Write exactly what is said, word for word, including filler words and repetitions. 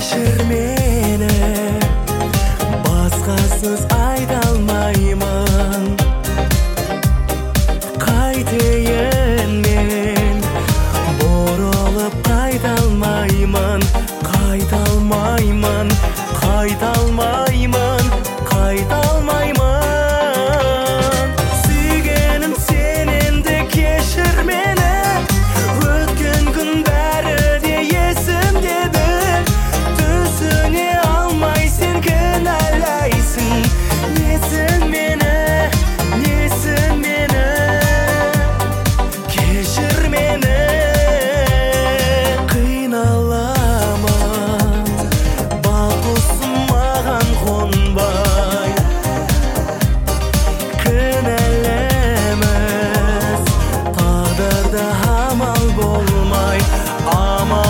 кешір мені, басқа сөз айта алмаймын. Қайтейін мен, бұрылып қайта алмаймын, қайта алмаймын, қайта алмаймын, қайта алмаймын. Сүйгенім сенен де кешір мені, өткен күн бәрі де есімдеді. Түсіне алмай сен кінәлайсың, несін мені, несін мені. Кешір мені, қиналамын, бал құсым маған қонбай. Кінәліміз тағдырда амал болмай, амал